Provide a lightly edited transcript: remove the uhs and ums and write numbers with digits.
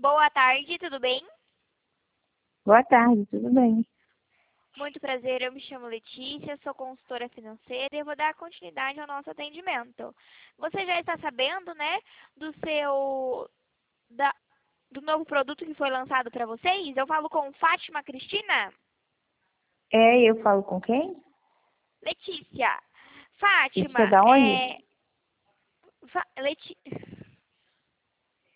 Boa tarde, tudo bem? Boa tarde, tudo bem? Muito prazer, eu me chamo Letícia, sou consultora financeira e eu vou dar continuidade ao nosso atendimento. Você já está sabendo, né, do seu da- do novo produto que foi lançado para vocês? Eu falo com Fátima Cristina? Eu falo com quem? Letícia. Isso é Fátima, da onde?